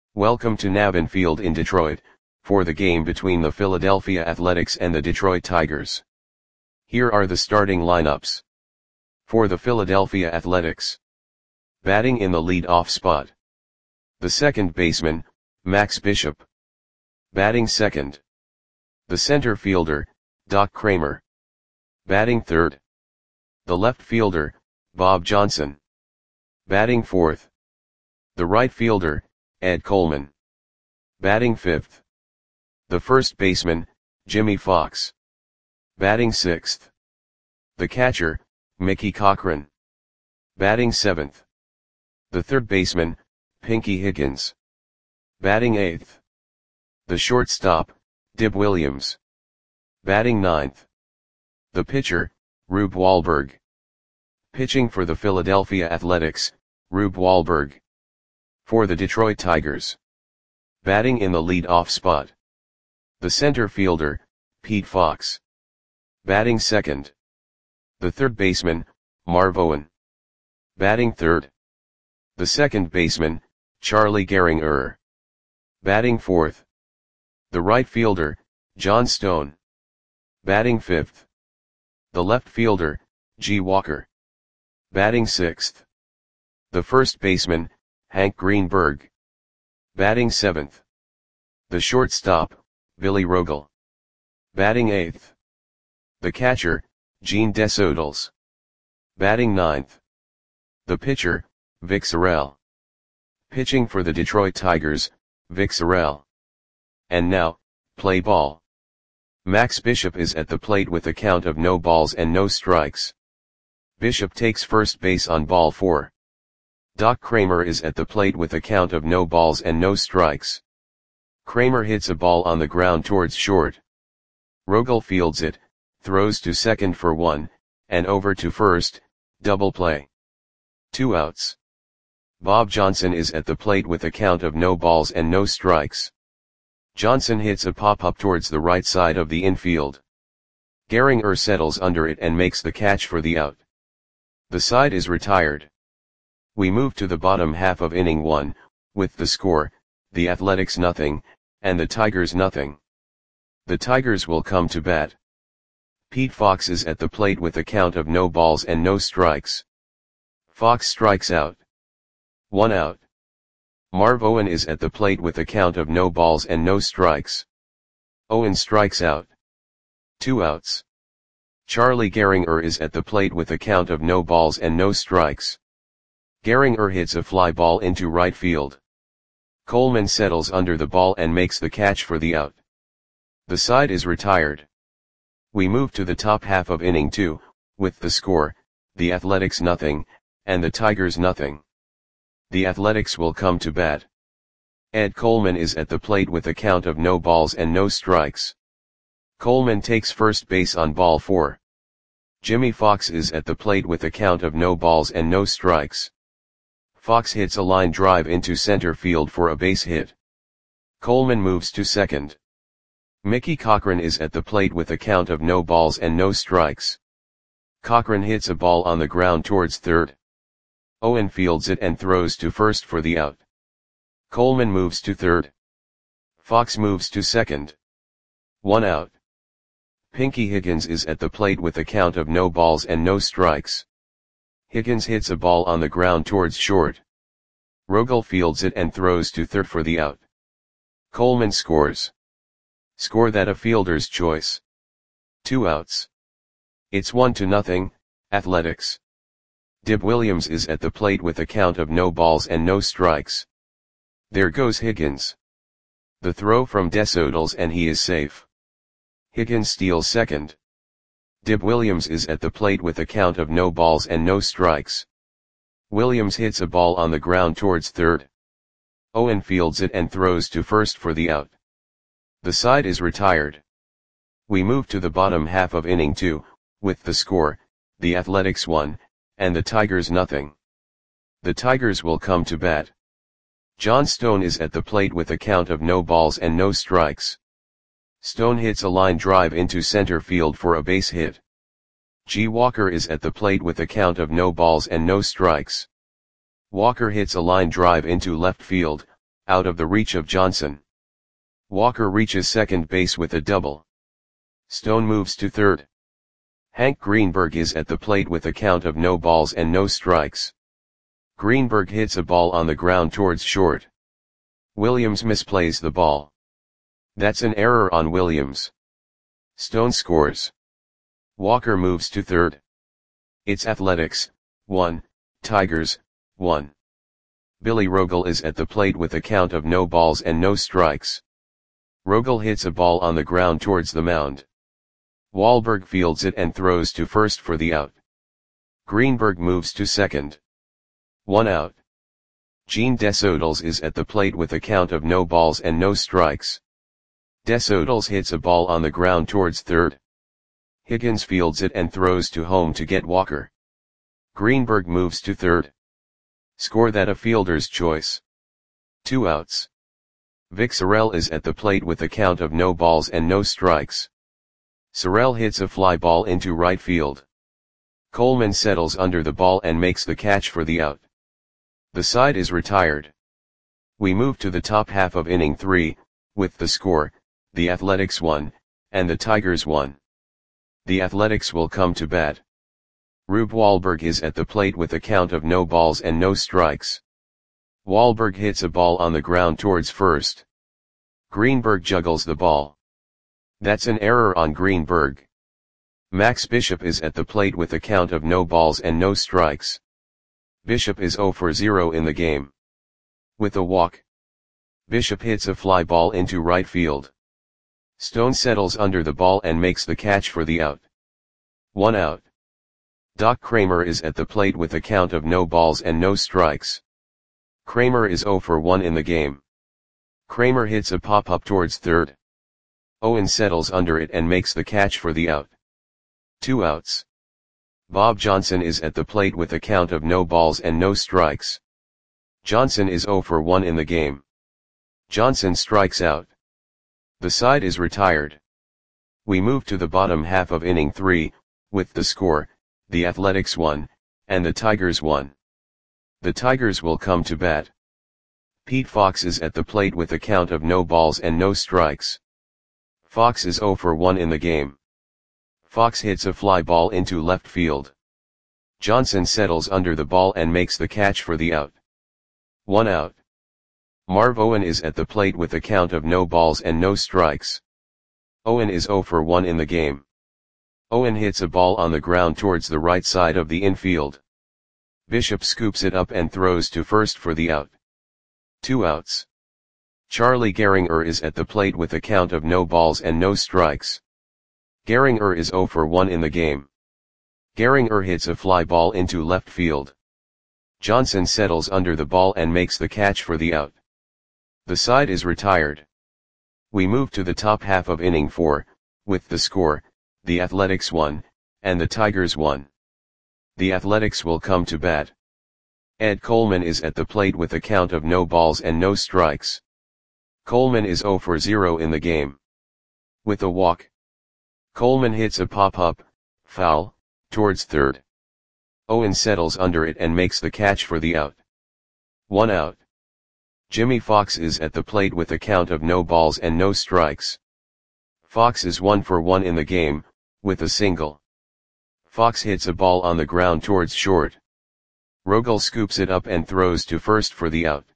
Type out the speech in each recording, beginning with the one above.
Welcome to Navin Field in Detroit, for the game between the Philadelphia Athletics and the Detroit Tigers. Here are the starting lineups. For the Philadelphia Athletics. Batting in the lead-off spot. The second baseman, Max Bishop. Batting second. The center fielder, Doc Kramer. Batting third. The left fielder, Bob Johnson. Batting fourth. The right fielder, Ed Coleman. Batting fifth. The first baseman, Jimmy Fox. Batting sixth. The catcher, Mickey Cochrane. Batting seventh. The third baseman, Pinky Higgins. Batting eighth. The shortstop, Dib Williams. Batting ninth. The pitcher, Rube Wahlberg. Pitching for the Philadelphia Athletics, Rube Wahlberg. For the Detroit Tigers. Batting in the lead-off spot. The center fielder, Pete Fox. Batting second. The third baseman, Marv Owen. Batting third. The second baseman, Charlie Gehringer. Batting fourth. The right fielder, John Stone. Batting fifth. The left fielder, G. Walker. Batting sixth. The first baseman, Hank Greenberg. Batting seventh. The shortstop, Billy Rogel. Batting eighth. The catcher, Gene Desodals. Batting ninth. The pitcher, Vic Sorrell. Pitching for the Detroit Tigers, Vic Sorrell. And now, play ball. Max Bishop is at the plate with a count of no balls and no strikes. Bishop takes first base on ball 4. Doc Kramer is at the plate with a count of no balls and no strikes. Kramer hits a ball on the ground towards short. Rogel fields it, throws to second for 1, and over to first, double play. 2 outs. Bob Johnson is at the plate with a count of no balls and no strikes. Johnson hits a pop-up towards the right side of the infield. Gehringer settles under it and makes the catch for the out. The side is retired. We move to the bottom half of inning 1, with the score, the Athletics 0, and the Tigers 0. The Tigers will come to bat. Pete Fox is at the plate with a count of no balls and no strikes. Fox strikes out. 1 out. Marv Owen is at the plate with a count of no balls and no strikes. Owen strikes out. 2 outs. Charlie Gehringer is at the plate with a count of no balls and no strikes. Gehringer hits a fly ball into right field. Coleman settles under the ball and makes the catch for the out. The side is retired. We move to the top half of inning 2, with the score, the Athletics 0, and the Tigers 0. The Athletics will come to bat. Ed Coleman is at the plate with a count of no balls and no strikes. Coleman takes first base on ball 4. Jimmy Fox is at the plate with a count of no balls and no strikes. Fox hits a line drive into center field for a base hit. Coleman moves to second. Mickey Cochrane is at the plate with a count of no balls and no strikes. Cochrane hits a ball on the ground towards third. Owen fields it and throws to first for the out. Coleman moves to third. Fox moves to second. 1 out. Pinky Higgins is at the plate with a count of no balls and no strikes. Higgins hits a ball on the ground towards short. Rogel fields it and throws to third for the out. Coleman scores. Score that a fielder's choice. 2 outs. It's 1-0, Athletics. Dib Williams is at the plate with a count of no balls and no strikes. There goes Higgins. The throw from Desodals and he is safe. Higgins steals second. Dib Williams is at the plate with a count of no balls and no strikes. Williams hits a ball on the ground towards third. Owen fields it and throws to first for the out. The side is retired. We move to the bottom half of inning 2, with the score, the Athletics 1, and the Tigers 0. The Tigers will come to bat. John Stone is at the plate with a count of no balls and no strikes. Stone hits a line drive into center field for a base hit. G. Walker is at the plate with a count of no balls and no strikes. Walker hits a line drive into left field, out of the reach of Johnson. Walker reaches second base with a double. Stone moves to third. Hank Greenberg is at the plate with a count of no balls and no strikes. Greenberg hits a ball on the ground towards short. Williams misplays the ball. That's an error on Williams. Stone scores. Walker moves to third. It's Athletics, 1, Tigers, 1. Billy Rogel is at the plate with a count of no balls and no strikes. Rogel hits a ball on the ground towards the mound. Wahlberg fields it and throws to first for the out. Greenberg moves to second. 1 out. Gene Desodals is at the plate with a count of no balls and no strikes. Desodals hits a ball on the ground towards third. Higgins fields it and throws to home to get Walker. Greenberg moves to third. Score that a fielder's choice. 2 outs. Vic Sorrell is at the plate with a count of no balls and no strikes. Sorrell hits a fly ball into right field. Coleman settles under the ball and makes the catch for the out. The side is retired. We move to the top half of inning 3, with the score, the Athletics 1, and the Tigers 1. The Athletics will come to bat. Rube Wahlberg is at the plate with a count of no balls and no strikes. Wahlberg hits a ball on the ground towards first. Greenberg juggles the ball. That's an error on Greenberg. Max Bishop is at the plate with a count of no balls and no strikes. Bishop is 0 for 0 in the game. With a walk, Bishop hits a fly ball into right field. Stone settles under the ball and makes the catch for the out. 1 out. Doc Kramer is at the plate with a count of no balls and no strikes. Kramer is 0 for 1 in the game. Kramer hits a pop-up towards third. Owen settles under it and makes the catch for the out. 2 outs. Bob Johnson is at the plate with a count of no balls and no strikes. Johnson is 0 for 1 in the game. Johnson strikes out. The side is retired. We move to the bottom half of inning 3, with the score, the Athletics 1, and the Tigers 1. The Tigers will come to bat. Pete Fox is at the plate with a count of no balls and no strikes. Fox is 0 for 1 in the game. Fox hits a fly ball into left field. Johnson settles under the ball and makes the catch for the out. 1 out. Marv Owen is at the plate with a count of no balls and no strikes. Owen is 0 for 1 in the game. Owen hits a ball on the ground towards the right side of the infield. Bishop scoops it up and throws to first for the out. 2 outs. Charlie Gehringer is at the plate with a count of no balls and no strikes. Gehringer is 0 for 1 in the game. Gehringer hits a fly ball into left field. Johnson settles under the ball and makes the catch for the out. The side is retired. We move to the top half of inning 4, with the score, the Athletics 1, and the Tigers 1. The Athletics will come to bat. Ed Coleman is at the plate with a count of no balls and no strikes. Coleman is 0 for 0 in the game. With a walk, Coleman hits a pop-up, foul, towards third. Owen settles under it and makes the catch for the out. 1 out. Jimmy Fox is at the plate with a count of no balls and no strikes. Fox is 1 for 1 in the game, with a single. Fox hits a ball on the ground towards short. Rogel scoops it up and throws to first for the out.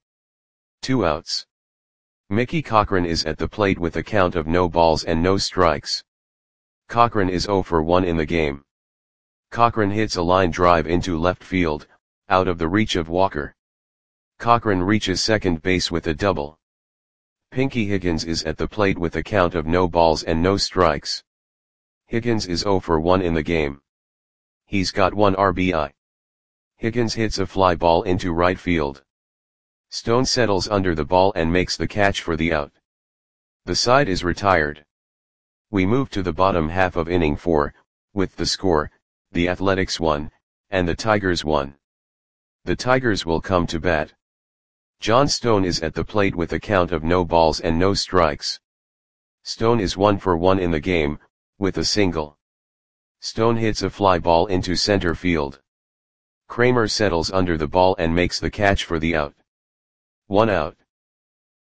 2 outs. Mickey Cochran is at the plate with a count of no balls and no strikes. Cochran is 0 for 1 in the game. Cochran hits a line drive into left field, out of the reach of Walker. Cochran reaches second base with a double. Pinky Higgins is at the plate with a count of no balls and no strikes. Higgins is 0 for 1 in the game. He's got 1 RBI. Higgins hits a fly ball into right field. Stone settles under the ball and makes the catch for the out. The side is retired. We move to the bottom half of inning 4, with the score, the Athletics 1, and the Tigers 1. The Tigers will come to bat. John Stone is at the plate with a count of no balls and no strikes. Stone is 1 for 1 in the game, with a single. Stone hits a fly ball into center field. Kramer settles under the ball and makes the catch for the out. 1 out.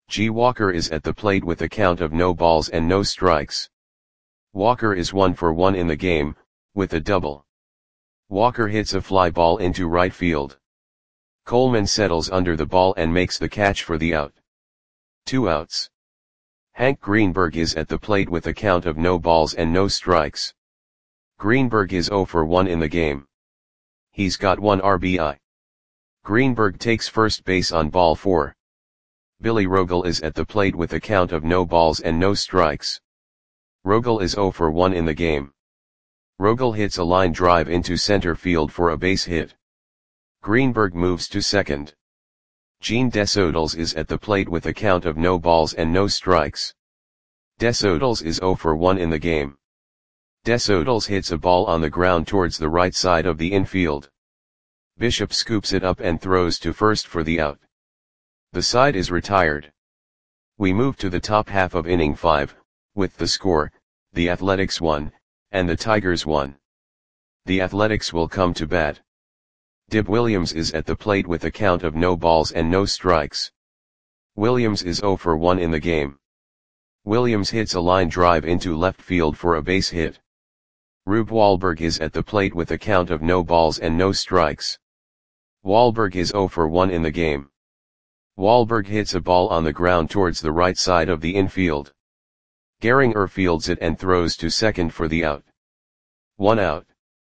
G. Walker is at the plate with a count of no balls and no strikes. Walker is 1 for 1 in the game, with a double. Walker hits a fly ball into right field. Coleman settles under the ball and makes the catch for the out. 2 outs. Hank Greenberg is at the plate with a count of no balls and no strikes. Greenberg is 0 for 1 in the game. He's got 1 RBI. Greenberg takes first base on ball 4. Billy Rogel is at the plate with a count of no balls and no strikes. Rogel is 0 for 1 in the game. Rogel hits a line drive into center field for a base hit. Greenberg moves to second. Gene Desodals is at the plate with a count of no balls and no strikes. Desodals is 0 for 1 in the game. Desodals hits a ball on the ground towards the right side of the infield. Bishop scoops it up and throws to first for the out. The side is retired. We move to the top half of inning 5, with the score, the Athletics 1, and the Tigers 1. The Athletics will come to bat. Dib Williams is at the plate with a count of no balls and no strikes. Williams is 0 for 1 in the game. Williams hits a line drive into left field for a base hit. Rube Wahlberg is at the plate with a count of no balls and no strikes. Wahlberg is 0 for 1 in the game. Wahlberg hits a ball on the ground towards the right side of the infield. Gehringer fields it and throws to second for the out. 1 out.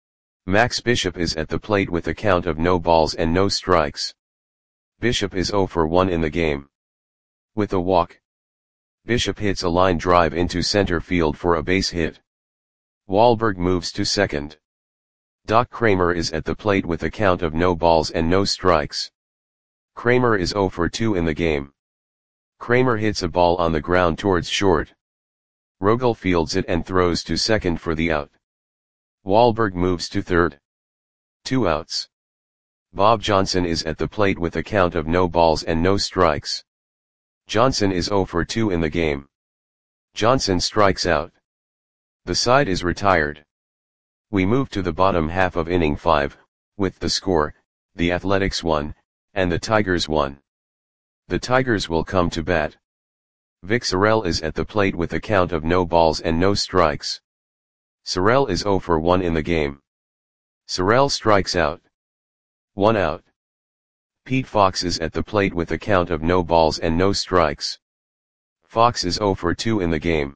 Max Bishop is at the plate with a count of no balls and no strikes. Bishop is 0 for 1 in the game. With a walk, Bishop hits a line drive into center field for a base hit. Wahlberg moves to second. Doc Kramer is at the plate with a count of no balls and no strikes. Kramer is 0 for 2 in the game. Kramer hits a ball on the ground towards short. Rogel fields it and throws to second for the out. Wahlberg moves to third. 2 outs. Bob Johnson is at the plate with a count of no balls and no strikes. Johnson is 0 for 2 in the game. Johnson strikes out. The side is retired. We move to the bottom half of inning 5, with the score, the Athletics 1, and the Tigers 1. The Tigers will come to bat. Vic Sorrell is at the plate with a count of no balls and no strikes. Sorrell is 0 for 1 in the game. Sorrell strikes out. 1 out. Pete Fox is at the plate with a count of no balls and no strikes. Fox is 0 for 2 in the game.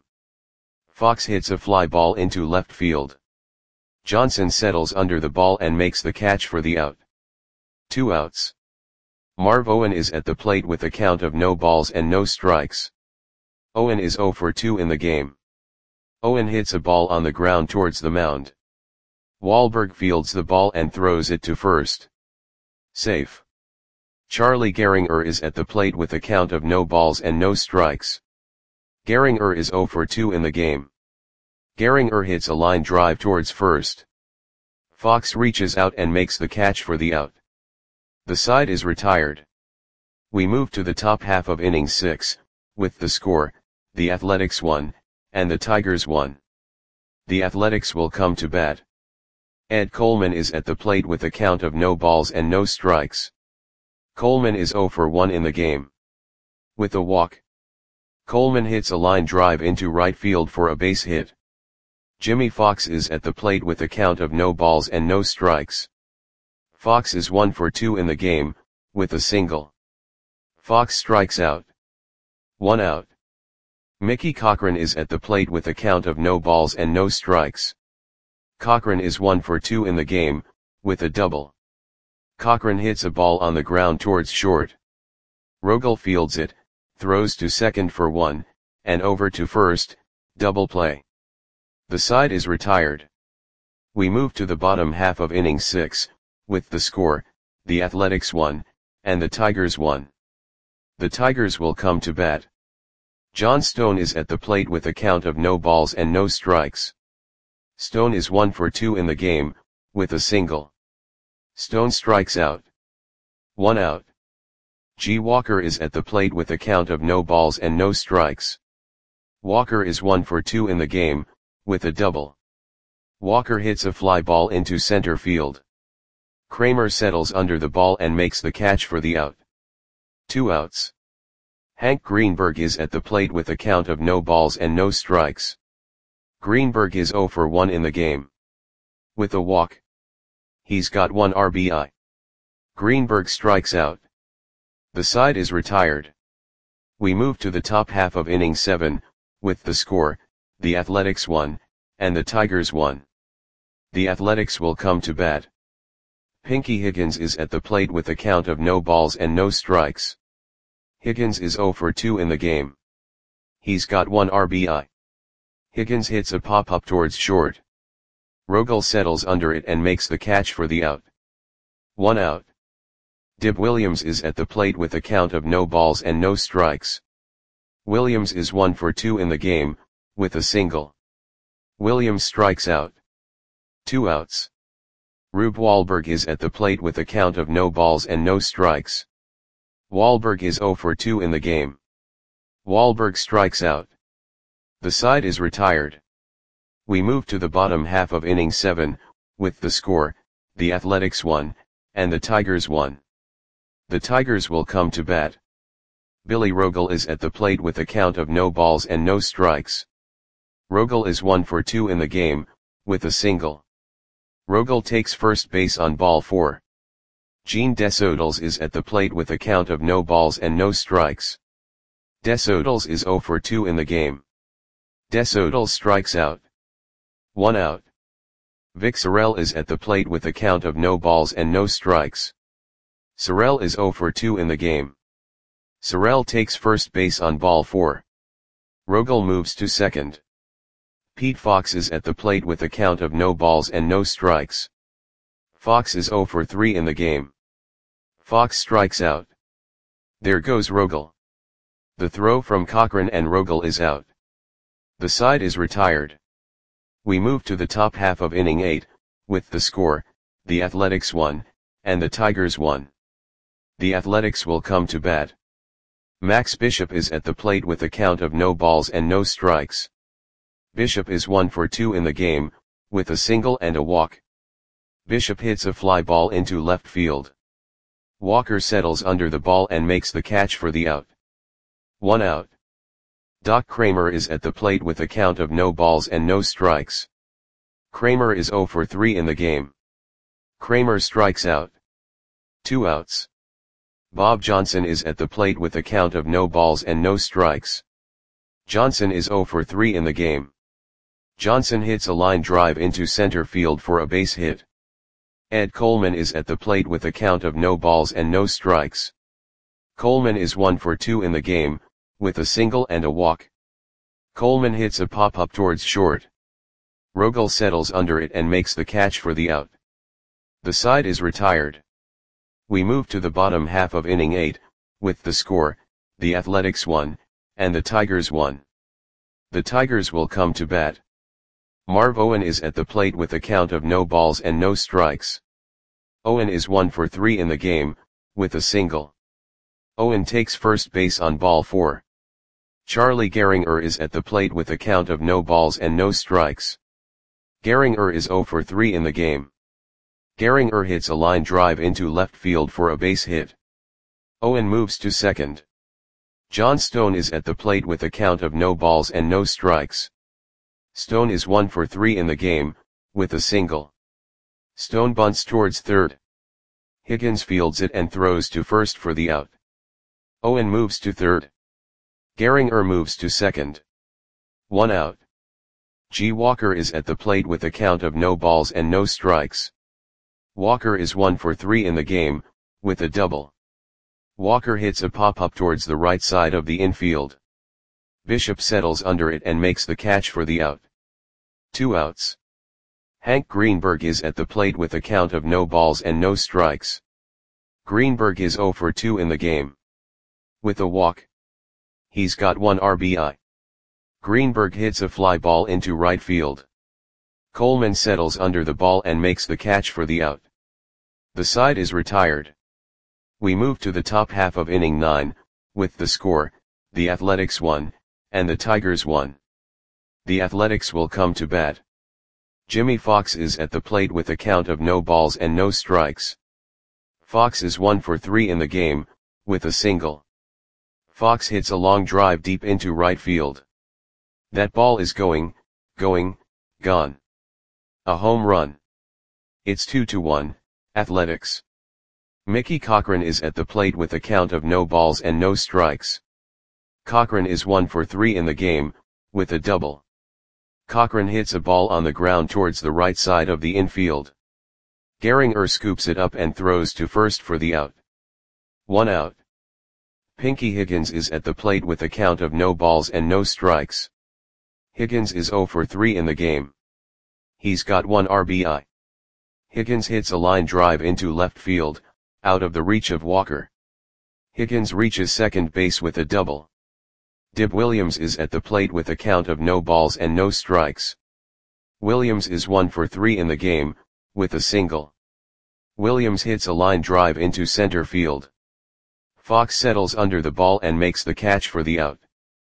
Fox hits a fly ball into left field. Johnson settles under the ball and makes the catch for the out. 2 outs. Marv Owen is at the plate with a count of no balls and no strikes. Owen is 0 for 2 in the game. Owen hits a ball on the ground towards the mound. Wahlberg fields the ball and throws it to first. Safe. Charlie Gehringer is at the plate with a count of no balls and no strikes. Gehringer is 0 for 2 in the game. Gehringer hits a line drive towards first. Fox reaches out and makes the catch for the out. The side is retired. We move to the top half of inning 6, with the score, the Athletics 1, and the Tigers 1. The Athletics will come to bat. Ed Coleman is at the plate with a count of no balls and no strikes. Coleman is 0 for 1 in the game. With a walk, Coleman hits a line drive into right field for a base hit. Jimmy Fox is at the plate with a count of no balls and no strikes. Fox is 1 for 2 in the game, with a single. Fox strikes out. 1 out. Mickey Cochran is at the plate with a count of no balls and no strikes. Cochran is 1 for 2 in the game, with a double. Cochran hits a ball on the ground towards short. Rogel fields it, throws to second for 1, and over to first, double play. The side is retired. We move to the bottom half of inning 6, with the score, the Athletics 1, and the Tigers 1. The Tigers will come to bat. John Stone is at the plate with a count of no balls and no strikes. Stone is 1 for 2 in the game, with a single. Stone strikes out. 1 out. G. Walker is at the plate with a count of no balls and no strikes. Walker is 1 for 2 in the game, with a double. Walker hits a fly ball into center field. Kramer settles under the ball and makes the catch for the out. 2 outs. Hank Greenberg is at the plate with a count of no balls and no strikes. Greenberg is 0 for 1 in the game. With a walk. He's got 1 RBI. Greenberg strikes out. The side is retired. We move to the top half of inning 7, with the score, the Athletics 1, and the Tigers 1. The Athletics will come to bat. Pinky Higgins is at the plate with a count of no balls and no strikes. Higgins is 0 for 2 in the game. He's got 1 RBI. Higgins hits a pop-up towards short. Rogel settles under it and makes the catch for the out. 1 out. Dib Williams is at the plate with a count of no balls and no strikes. Williams is 1 for 2 in the game, with a single. Williams strikes out. 2 outs. Rube Wahlberg is at the plate with a count of no balls and no strikes. Wahlberg is 0 for 2 in the game. Wahlberg strikes out. The side is retired. We move to the bottom half of inning 7, with the score, the Athletics 1, and the Tigers 1. The Tigers will come to bat. Billy Rogel is at the plate with a count of no balls and no strikes. Rogel is 1 for 2 in the game, with a single. Rogel takes first base on ball 4. Gene Desodals is at the plate with a count of no balls and no strikes. Desodals is 0 for 2 in the game. Desodals strikes out. 1 out. Vic Sorrell is at the plate with a count of no balls and no strikes. Sorrell is 0 for 2 in the game. Sorrell takes first base on ball 4. Rogel moves to second. Pete Fox is at the plate with a count of no balls and no strikes. Fox is 0 for 3 in the game. Fox strikes out. There goes Rogel. The throw from Cochran and Rogel is out. The side is retired. We move to the top half of inning 8, with the score, the Athletics 1, and the Tigers 1. The Athletics will come to bat. Max Bishop is at the plate with a count of no balls and no strikes. Bishop is 1 for 2 in the game, with a single and a walk. Bishop hits a fly ball into left field. Walker settles under the ball and makes the catch for the out. 1 out. Doc Kramer is at the plate with a count of no balls and no strikes. Kramer is 0 for 3 in the game. Kramer strikes out. 2 outs. Bob Johnson is at the plate with a count of no balls and no strikes. Johnson is 0 for 3 in the game. Johnson hits a line drive into center field for a base hit. Ed Coleman is at the plate with a count of no balls and no strikes. Coleman is 1 for 2 in the game, with a single and a walk. Coleman hits a pop-up towards short. Rogel settles under it and makes the catch for the out. The side is retired. We move to the bottom half of inning 8, with the score, the Athletics 1, and the Tigers 1. The Tigers will come to bat. Marv Owen is at the plate with a count of no balls and no strikes. Owen is 1 for 3 in the game, with a single. Owen takes first base on ball 4. Charlie Gehringer is at the plate with a count of no balls and no strikes. Gehringer is 0 for 3 in the game. Gehringer hits a line drive into left field for a base hit. Owen moves to second. John Stone is at the plate with a count of no balls and no strikes. Stone is 1 for 3 in the game, with a single. Stone bunts towards third. Higgins fields it and throws to first for the out. Owen moves to third. Gehringer moves to second. 1 out. G. Walker is at the plate with a count of no balls and no strikes. Walker is 1 for 3 in the game, with a double. Walker hits a pop-up towards the right side of the infield. Bishop settles under it and makes the catch for the out. 2 outs. Hank Greenberg is at the plate with a count of no balls and no strikes. Greenberg is 0 for 2 in the game. With a walk. He's got 1 RBI. Greenberg hits a fly ball into right field. Coleman settles under the ball and makes the catch for the out. The side is retired. We move to the top half of inning 9, with the score, the Athletics 1, and the Tigers 1. The Athletics will come to bat. Jimmy Fox is at the plate with a count of no balls and no strikes. Fox is 1 for 3 in the game, with a single. Fox hits a long drive deep into right field. That ball is going, gone. A home run. It's 2-1, Athletics. Mickey Cochrane is at the plate with a count of no balls and no strikes. Cochrane is 1 for 3 in the game, with a double. Cochrane hits a ball on the ground towards the right side of the infield. Gehringer scoops it up and throws to first for the out. 1 out. Pinky Higgins is at the plate with a count of no balls and no strikes. Higgins is 0 for 3 in the game. He's got 1 RBI. Higgins hits a line drive into left field, out of the reach of Walker. Higgins reaches second base with a double. Dib Williams is at the plate with a count of no balls and no strikes. Williams is 1 for 3 in the game, with a single. Williams hits a line drive into center field. Fox settles under the ball and makes the catch for the out.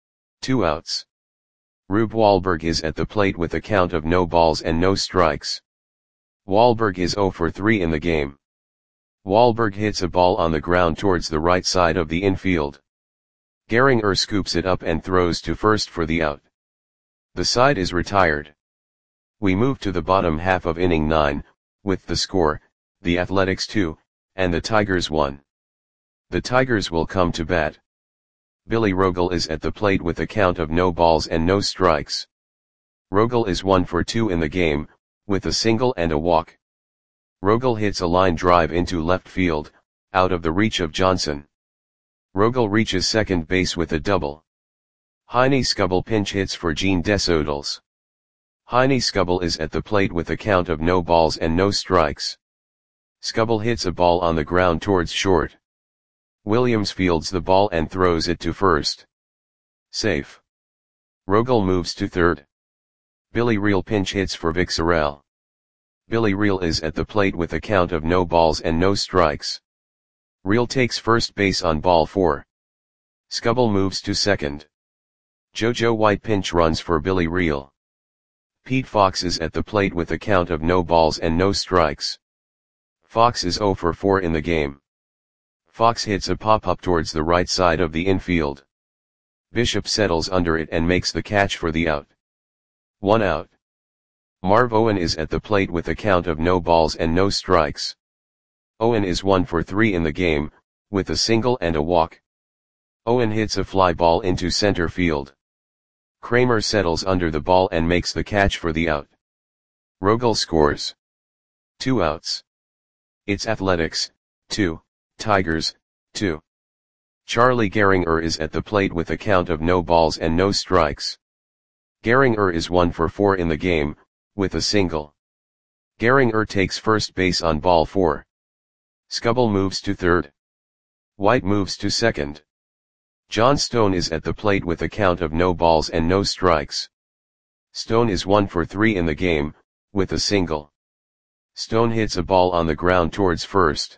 2 outs. Rube Wahlberg is at the plate with a count of no balls and no strikes. Wahlberg is 0 for 3 in the game. Wahlberg hits a ball on the ground towards the right side of the infield. Gehringer scoops it up and throws to first for the out. The side is retired. We move to the bottom half of inning 9, with the score, the Athletics 2, and the Tigers 1. The Tigers will come to bat. Billy Rogel is at the plate with a count of no balls and no strikes. Rogel is 1 for 2 in the game, with a single and a walk. Rogel hits a line drive into left field, out of the reach of Johnson. Rogel reaches second base with a double. Heine Skubal pinch hits for Gene Desodals. Heine Skubal is at the plate with a count of no balls and no strikes. Skubal hits a ball on the ground towards short. Williams fields the ball and throws it to first. Safe. Rogel moves to third. Billy Reel pinch hits for Vic Sorrell. Billy Reel is at the plate with a count of no balls and no strikes. Reel takes first base on ball 4. Skubal moves to second. JoJo White pinch runs for Billy Reel. Pete Fox is at the plate with a count of no balls and no strikes. Fox is 0 for 4 in the game. Fox hits a pop-up towards the right side of the infield. Bishop settles under it and makes the catch for the out. 1 out. Marv Owen is at the plate with a count of no balls and no strikes. Owen is 1 for 3 in the game, with a single and a walk. Owen hits a fly ball into center field. Kramer settles under the ball and makes the catch for the out. Rogel scores. 2 outs. It's Athletics, 2, Tigers, 2. Charlie Gehringer is at the plate with a count of no balls and no strikes. Gehringer is 1 for 4 in the game, with a single. Gehringer takes first base on ball 4. Skubal moves to third. White moves to second. John Stone is at the plate with a count of no balls and no strikes. Stone is 1 for 3 in the game, with a single. Stone hits a ball on the ground towards first.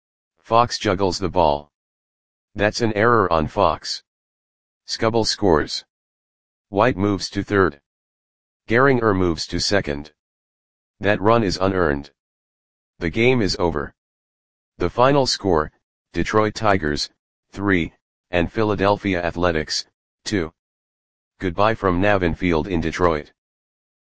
Fox juggles the ball. That's an error on Fox. Skubal scores. White moves to third. Gehringer moves to second. That run is unearned. The game is over. The final score, Detroit Tigers, 3, and Philadelphia Athletics, 2. Goodbye from Navin Field in Detroit.